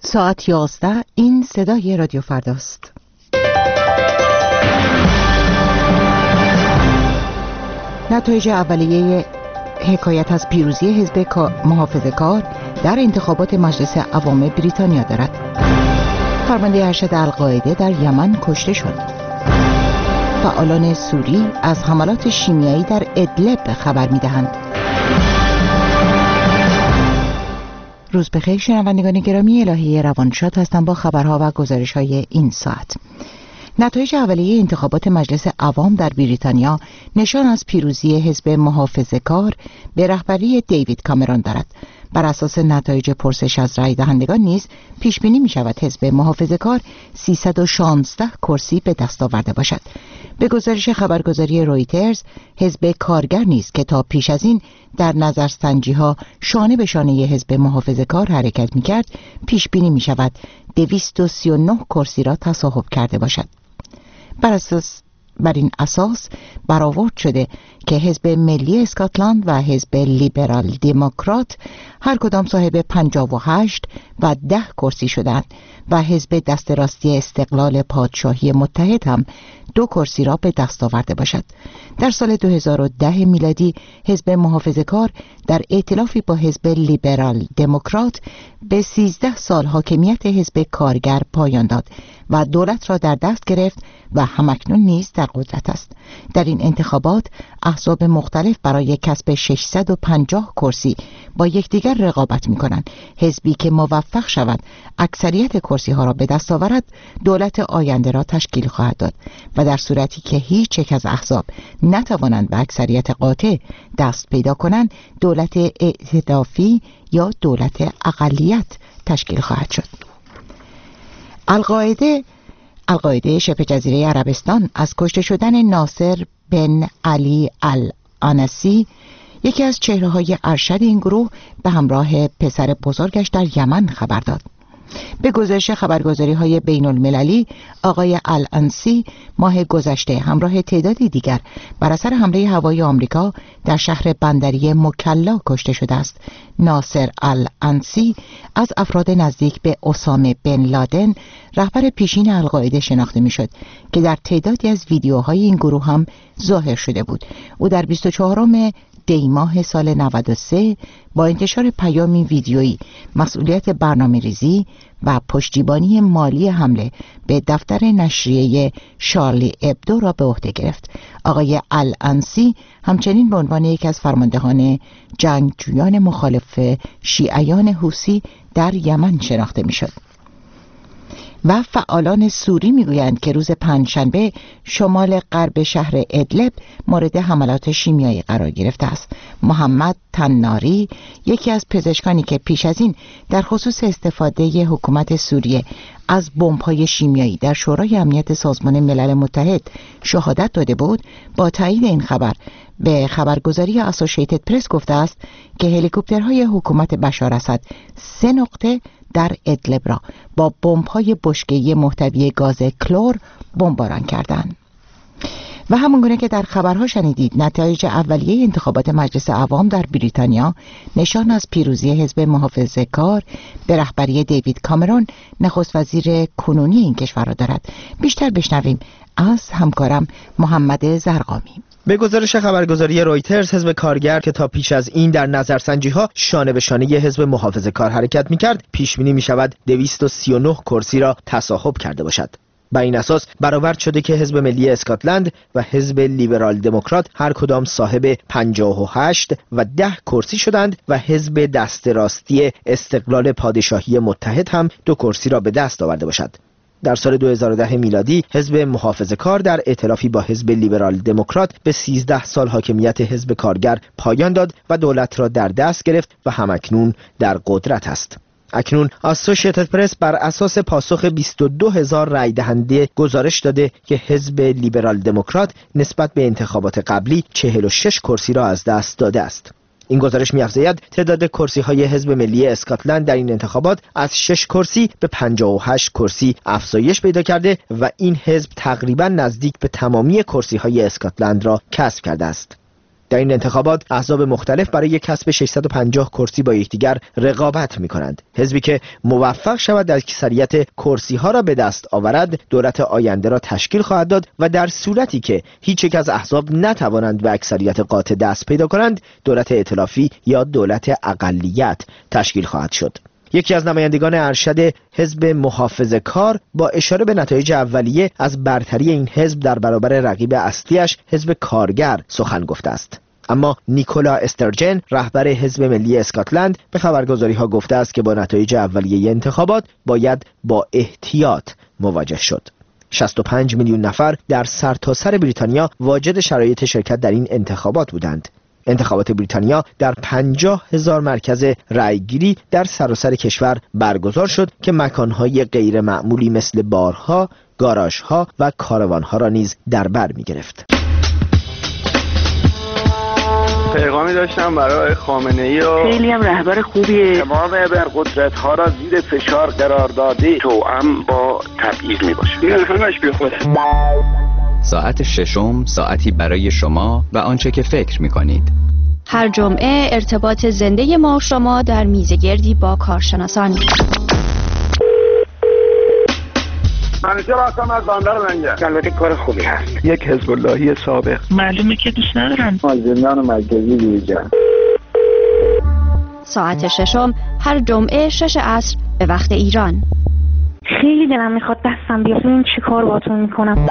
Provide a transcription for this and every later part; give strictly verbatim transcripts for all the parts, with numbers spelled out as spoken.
ساعت یازده. این صدای رادیو فرداست. نتایج اولیه حکایت از پیروزی حزب محافظه‌کار در انتخابات مجلس عوام بریتانیا دارد. فرمانده ارشد القاعده در یمن کشته شد. فعالان سوری از حملات شیمیایی در ادلب خبر می‌دهند. روز بخیر شنوندگان گرامی، الهی روانشاد هستم با خبرها و گزارش‌های این ساعت. نتایج اولیه انتخابات مجلس عوام در بریتانیا نشان از پیروزی حزب محافظه‌کار به رهبری دیوید کامرون دارد. بر اساس نتایج پرسش از رای دهندگان نیز پیش بینی می شود حزب محافظه‌کار سیصد و شانزده کرسی به دست آورده باشد. به گزارش خبرگزاری رویترز، حزب کارگر نیز که تا پیش از این در نظرسنجی ها شانه به شانه حزب محافظه‌کار حرکت می کرد، پیش بینی می شود دویست و سی و نه کرسی را تصاحب کرده باشد. بر اساس بر این اساس برآورد شده که حزب ملی اسکاتلند و حزب لیبرال دموکرات هر کدام صاحب پنجاه و هشت و ده کرسی شدند و حزب دست راستی استقلال پادشاهی متحد هم دو کرسی را به دست آورده باشد. در سال دو هزار و ده میلادی حزب محافظه‌کار در ائتلافی با حزب لیبرال دموکرات به سیزده سال حاکمیت حزب کارگر پایان داد و دولت را در دست گرفت و همکنون نیز در قدرت است. در این انتخابات احزاب مختلف برای کسب ششصد و پنجاه کرسی با یکدیگر رقابت می‌کنند. حزبی که موفق شود اکثریت کرسی ها را به دست آورد، دولت آینده را تشکیل خواهد داد و در صورتی که هیچ یک از احزاب نتوانند به اکثریت قاطع دست پیدا کنند، دولت ائتلافی یا دولت اقلیت تشکیل خواهد شد. القاعده القاعده شبه جزیره عربستان از کشته شدن ناصر بن علی العنسی، یکی از چهره‌های ارشد این گروه، به همراه پسر بزرگش در یمن خبر داد. به گزارش خبرگزاری‌های بین المللی، آقای العنسی ماه گذشته همراه تعدادی دیگر بر اثر حمله هوایی آمریکا در شهر بندری مکلا کشته شده است. ناصر العنسی از افراد نزدیک به اسامه بن لادن، رهبر پیشین القاعده، شناخته می‌شد که در تعدادی از ویدیوهای این گروه هم ظاهر شده بود. او در بیست و چهارم دی ماه سال نود و سه با انتشار پیامی ویدیویی مسئولیت برنامه‌ریزی و پشتیبانی مالی حمله به دفتر نشریه شارلی ابدو را به عهده گرفت. آقای العنسی همچنین به عنوان یکی از فرماندهان جنگجویان مخالف شیعیان حوثی در یمن شناخته می‌شد. و فعالان سوری میگویند که روز پنجشنبه شمال غرب شهر ادلب مورد حملات شیمیایی قرار گرفته است. محمد تناری، یکی از پزشکانی که پیش از این در خصوص استفاده حکومت سوریه از بمب‌های شیمیایی در شورای امنیت سازمان ملل متحد شهادت داده بود، با تایید این خبر به خبرگزاری اسوسییتد پرس گفته است که هلیکوپترهای حکومت بشار اسد سه نقطه در ادلب را با بمب‌های بشکه‌ای محتوی گاز کلور بمباران کردند. و همانگونه که در خبرها شنیدید، نتایج اولیه انتخابات مجلس عوام در بریتانیا نشان از پیروزی حزب محافظه‌کار به رهبری دیوید کامرون، نخست وزیر کنونی این کشور را دارد. بیشتر بشنویم از همکارم محمد زرقامی. به گزارش خبرگزاری رویترز، حزب کارگر که تا پیش از این در نظرسنجی‌ها شانه به شانه حزب محافظه‌کار حرکت می‌کرد، پیش بینی می‌شود دویست و سی و نه کرسی را تصاحب کرده باشد. بر این اساس برآورد شده که حزب ملی اسکاتلند و حزب لیبرال دموکرات هر کدام صاحب پنجاه و هشت و ده کرسی شدند و حزب دست راستی استقلال پادشاهی متحد هم دو کرسی را به دست آورده باشد. در سال دو هزار و ده میلادی حزب محافظه‌کار در ائتلافی با حزب لیبرال دموکرات به سیزده سال حاکمیت حزب کارگر پایان داد و دولت را در دست گرفت و همکنون در قدرت است. اکنون اسوسییتد پرس بر اساس پاسخ بیست و دو هزار رای دهنده گزارش داده که حزب لیبرال دموکرات نسبت به انتخابات قبلی چهل و شش کرسی را از دست داده است. این گزارش می‌افزاید تعداد کرسی‌های حزب ملی اسکاتلند در این انتخابات از شش کرسی به پنجاه و هشت کرسی افزایش پیدا کرده و این حزب تقریباً نزدیک به تمامی کرسی‌های اسکاتلند را کسب کرده است. در این انتخابات احزاب مختلف برای کسب ششصد و پنجاه کرسی با یکدیگر رقابت می‌کنند. حزبی که موفق شود اکثریت کرسی‌ها را به دست آورد، دولت آینده را تشکیل خواهد داد و در صورتی که هیچ یک از احزاب نتوانند به اکثریت قاطع دست پیدا کنند، دولت ائتلافی یا دولت اقلیت تشکیل خواهد شد. یکی از نمایندگان ارشد حزب محافظه‌کار با اشاره به نتایج اولیه از برتری این حزب در برابر رقیب اصلیش حزب کارگر سخن گفته است. اما نیکولا استرجن رهبر حزب ملی اسکاتلند به خبرگزاری‌ها گفته است که با نتایج اولیه انتخابات باید با احتیاط مواجه شد. شصت و پنج میلیون نفر در سرتاسر بریتانیا واجد شرایط شرکت در این انتخابات بودند. انتخابات بریتانیا در پنجاه هزار مرکز رأیگیری در سراسر کشور برگزار شد که مکانهای غیر معمولی مثل بارها، گاراژها و کاروانها را نیز در بر می گرفت. پیغامی داشتم برای خامنه‌ای و خیلی هم رهبر خوبیه. تمام ابرقدرت‌ها را زیر فشار قرار داده توأم با تبعیض میباشه. این همش بیخوده. ساعت ششم ساعتی برای شما و آنچه که فکر می‌کنید. هر جمعه ارتباط زنده ما و شما در میزگردی با کارشناسان. منیجر هستم از بندر لنگر. البته کار خوبی هست. یک حزب اللهی سابق. معلومه که دوست ندارم. مازندران مرکزی دیجا. ساعت ششم هر جمعه شش عصر به وقت ایران. خیلی دلم میخواد دستم بیاد ببینم چی کار باهاتون میکنم.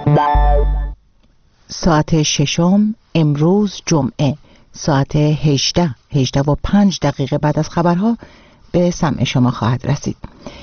ساعت ششم امروز جمعه ساعت هجده هجده و پنج دقیقه بعد از خبرها به سمع شما خواهد رسید.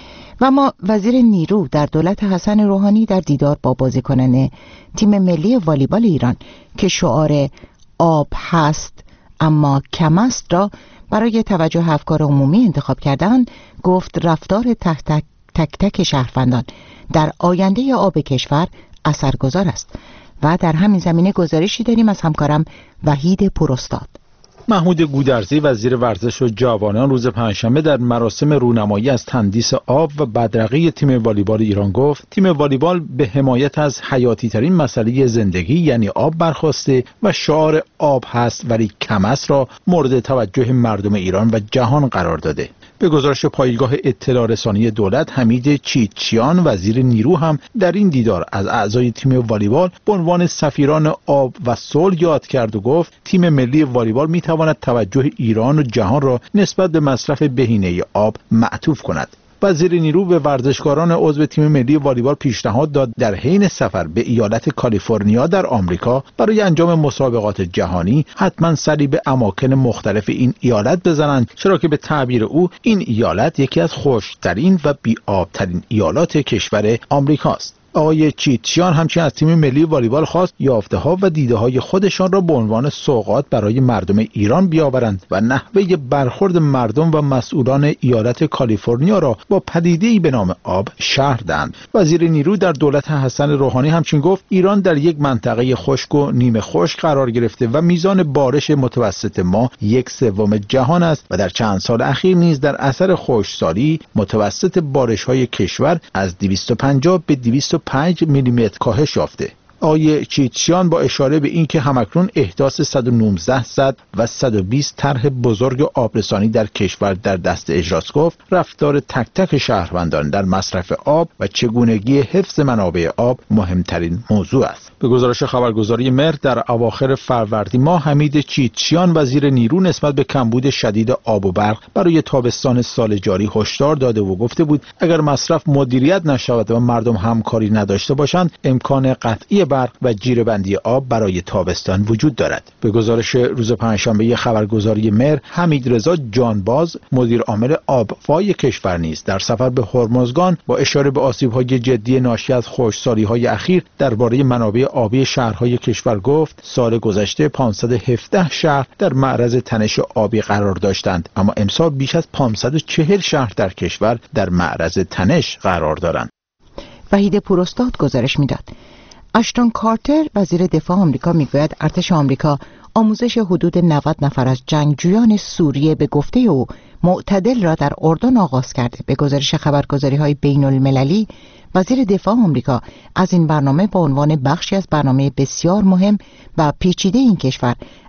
و ما وزیر نیرو در دولت حسن روحانی در دیدار با بازیکنان تیم ملی والیبال ایران که شعار آب هست اما کم است را برای توجه افکار عمومی انتخاب کردن، گفت رفتار تک تک تک تک شهروندان در آینده آب کشور اثرگذار است. و در همین زمینه گزارشی داریم از همکارم وحید پوراستاد. محمود گودرزی وزیر ورزش و جوانان روز پنجشنبه در مراسم رونمایی از تندیس آب و بدرقه تیم والیبال ایران گفت تیم والیبال به حمایت از حیاتی ترین مسئله زندگی یعنی آب برخواسته و شعار آب هست ولی کم است را مورد توجه مردم ایران و جهان قرار داده. به گزارش پایگاه اطلاع رسانی دولت، حمید چیتچیان وزیر نیرو هم در این دیدار از اعضای تیم والیبال به عنوان سفیران آب و صلح یاد کرد و گفت تیم ملی والیبال میتواند توجه ایران و جهان را نسبت به مصرف بهینه آب معطوف کند. وزیر نیرو به ورزشکاران عضو تیم ملی والیبال پیشنهاد داد در حین سفر به ایالت کالیفرنیا در آمریکا برای انجام مسابقات جهانی حتما سری به اماکن مختلف این ایالت بزنند، چرا که به تعبیر او این ایالت یکی از خشک‌ترین و بی‌آب‌ترین ایالات کشور آمریکاست. آقای چیتچیان همچنین از تیم ملی والیبال خواست یافته‌ها و دیده‌های خودشان را به عنوان سوغات برای مردم ایران بیاورند و نحوه برخورد مردم و مسئولان ایالت کالیفرنیا را با پدیده‌ای به نام آب شرح دهند. وزیر نیرو در دولت حسن روحانی همچنین گفت ایران در یک منطقه خشک و نیمه خشک قرار گرفته و میزان بارش متوسط ما یک سوم جهان است و در چند سال اخیر نیز در اثر خشکسالی متوسط بارش‌های کشور از دویست و پنجاه به دویست و پنج میلیمتر کاهش یافته. آقای چیتچیان با اشاره به اینکه همکنون احداث صد و نوزده سد و صد و بیست طرح بزرگ آبرسانی در کشور در دست اجراست گفت رفتار تک تک شهروندان در مصرف آب و چگونگی حفظ منابع آب مهمترین موضوع است. به گزارش خبرگزاری مهر در اواخر فروردین ماه حمید چیتچیان وزیر نیرو نسبت به کمبود شدید آب و برق برای تابستان سال جاری هشدار داده و گفته بود اگر مصرف مدیریت نشود و مردم همکاری نداشته باشند امکان قطعی برق و جیره‌بندی آب برای تابستان وجود دارد. به گزارش روز پنجشنبه خبرگزاری مهر حمید رضا جانباز مدیر عامل آبفای کشور نیز در سفر به هرمزگان با اشاره به آسیب‌های جدی ناشی از خشکسالی‌های اخیر درباره منابع آبی شهرهای کشور گفت سال گذشته پانصد و هفده شهر در معرض تنش آبی قرار داشتند اما امسال بیش از پانصد و چهل شهر در کشور در معرض تنش قرار دارند. وحید پوراستاد گزارش میداد. اشتون کارتر وزیر دفاع آمریکا میگوید ارتش آمریکا آموزش حدود نود نفر از جنگجویان سوریه به گفته او معتدل را در اردن آغاز کرده. به گزارش خبرگزاری‌های بین المللی وزیر دفاع آمریکا از این برنامه با عنوان بخشی از برنامه بسیار مهم و پیچیده این کشور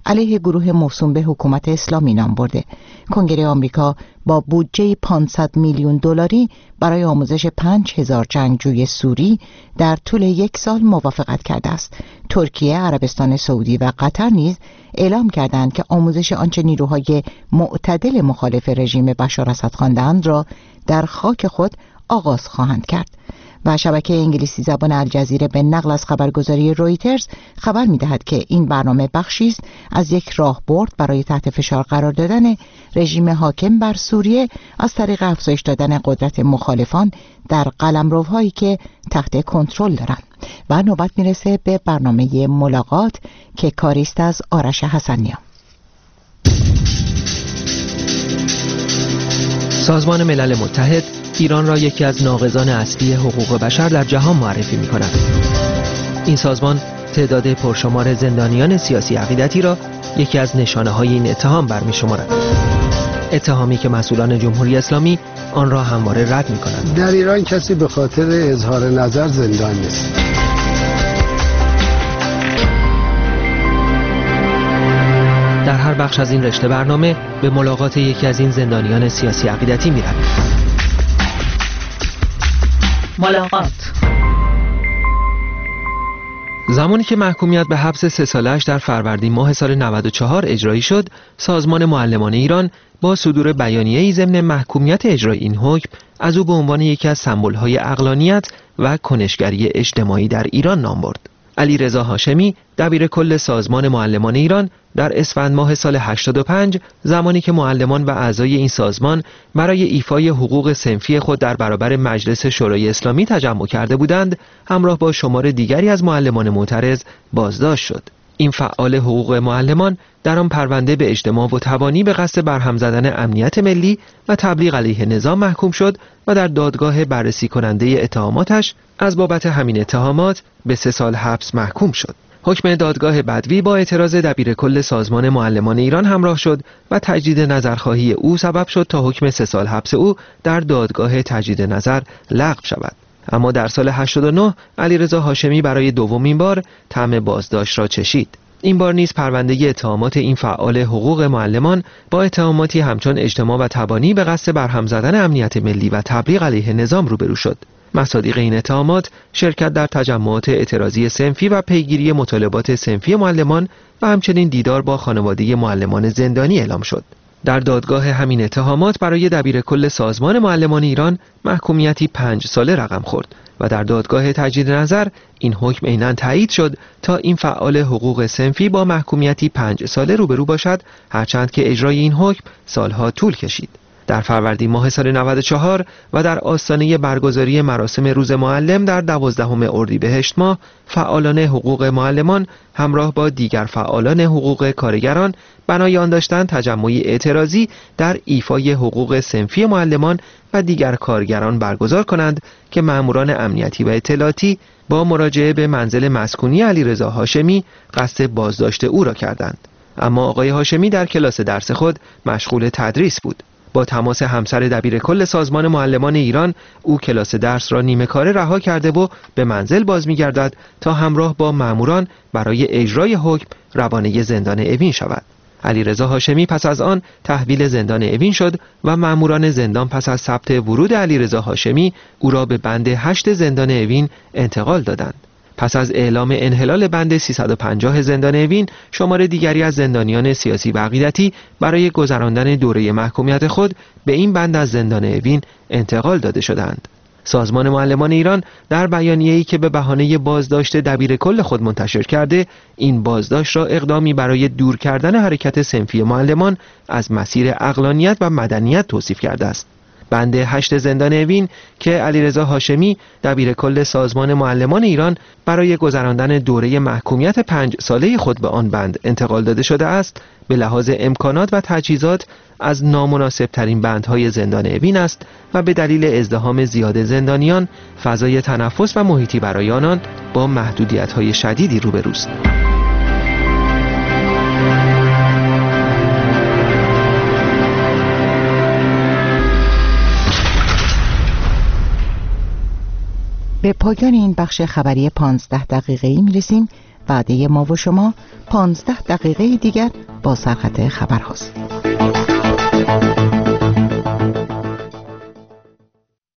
علیه گروه موسوم به حکومت اسلامی نام برده. کنگره آمریکا با بودجه پانصد میلیون دلاری برای آموزش پنج هزار جنگجوی سوری در طول یک سال موافقت کرده است. ترکیه، عربستان سعودی و قطر نیز اعلام کردند که آموزش آنچه نیروهای معتدل مخالف رژیم بشار اسد خواندند را در خاک خود آغاز خواهند کرد. و شبکه انگلیسی زبان الجزیره به نقل از خبرگزاری رویترز خبر می‌دهد که این برنامه بخشی است از یک راهبرد برای تحت فشار قرار دادن رژیم حاکم بر سوریه از طریق افزایش دادن قدرت مخالفان در قلمروهایی که تحت کنترل دارند. و نوبت میرسه به برنامه ملاقات که کاری است از آرش حسنیان. سازمان ملل متحد ایران را یکی از ناقضان اصلی حقوق بشر در جهان معرفی می کند. این سازمان تعداد پرشمار زندانیان سیاسی عقیدتی را یکی از نشانه های این اتهام برمی شمارد. اتهامی که مسئولان جمهوری اسلامی آن را همواره رد می کنند. در ایران کسی به خاطر اظهار نظر زندان نیست. در هر بخش از این رشته برنامه به ملاقات یکی از این زندانیان سیاسی عقیدتی می رویم. ملاقات. زمانی که محکومیت به حبس سه سالش در فروردین ماه سال نود و چهار اجرایی شد، سازمان معلمان ایران با صدور بیانیه‌ای ضمن محکومیت اجرای این حکم از او به عنوان یکی از سمبول‌های عقلانیت و کنشگری اجتماعی در ایران نام برد. علیرضا هاشمی، دبیر کل سازمان معلمان ایران، در اسفند ماه سال هشتاد و پنج زمانی که معلمان و اعضای این سازمان برای ایفای حقوق صنفی خود در برابر مجلس شورای اسلامی تجمع کرده بودند، همراه با شمار دیگری از معلمان معترض بازداشت شد. این فعال حقوق معلمان در آن پرونده به اجتماع و تبانی به قصد برهم زدن امنیت ملی و تبلیغ علیه نظام محکوم شد و در دادگاه بررسی کننده اتهاماتش از بابت همین اتهامات به سه سال حبس محکوم شد. حکم دادگاه بدوی با اعتراض دبیر کل سازمان معلمان ایران همراه شد و تجدید نظرخواهی او سبب شد تا حکم سه سال حبس او در دادگاه تجدید نظر لغو شود. اما در سال هشتاد و نه علیرضا هاشمی برای دومین بار طعم بازداشت را چشید. این بار نیز پرونده اتهامات این فعال حقوق معلمان با اتهاماتی همچون اجتماع و تبانی به قصد برهم زدن امنیت ملی و تبلیغ علیه نظام روبرو شد. مصادیق این اتهامات شرکت در تجمعات اعتراضی صنفی و پیگیری مطالبات صنفی معلمان و همچنین دیدار با خانواده معلمان زندانی اعلام شد. در دادگاه همین اتهامات برای دبیر کل سازمان معلمان ایران محکومیتی پنج ساله رقم خورد و در دادگاه تجدید نظر این حکم عیناً تایید شد تا این فعال حقوق صنفی با محکومیتی پنج ساله روبرو باشد، هرچند که اجرای این حکم سالها طول کشید. در فروردین ماه سال نود و چهار و در آستانه برگزاری مراسم روز معلم در دوازدهم اردیبهشت ماه، فعالان حقوق معلمان همراه با دیگر فعالان حقوق کارگران بنای آن داشتند تجمعی اعتراضی در ایفای حقوق صنفی معلمان و دیگر کارگران برگزار کنند که ماموران امنیتی و اطلاعاتی با مراجعه به منزل مسکونی علیرضا هاشمی قصد بازداشت او را کردند. اما آقای هاشمی در کلاس درس خود مشغول تدریس بود. با تماس همسر دبیر کل سازمان معلمان ایران، او کلاس درس را نیمه کاره رها کرده و به منزل باز می‌گردد تا همراه با ماموران برای اجرای حکم روانه زندان اوین شود. علیرضا هاشمی پس از آن تحویل زندان اوین شد و ماموران زندان پس از ثبت ورود علیرضا هاشمی او را به بند هشت زندان اوین انتقال دادند. پس از اعلام انحلال بند سیصد و پنجاه زندان اوین، شمار دیگری از زندانیان سیاسی و عقیدتی برای گذراندن دوره محکومیت خود به این بند از زندان اوین انتقال داده شدند. سازمان معلمان ایران در بیانیه‌ای که به بهانه بازداشت دبیر کل خود منتشر کرده، این بازداشت را اقدامی برای دور کردن حرکت صنفی معلمان از مسیر عقلانیت و مدنیت توصیف کرده است. بند هشت زندان اوین که علیرضا هاشمی دبیر کل سازمان معلمان ایران برای گذراندن دوره محکومیت پنج ساله خود به آن بند انتقال داده شده است، به لحاظ امکانات و تجهیزات از نامناسب ترین بندهای زندان اوین است و به دلیل ازدحام زیاد زندانیان فضای تنفس و محیطی برای آنان با محدودیت‌های شدیدی روبروست. به پایان این بخش خبری پانزده دقیقه‌ای می‌رسیم وعده ما و شما پانزده دقیقه دیگر با سرخط خبر هاست.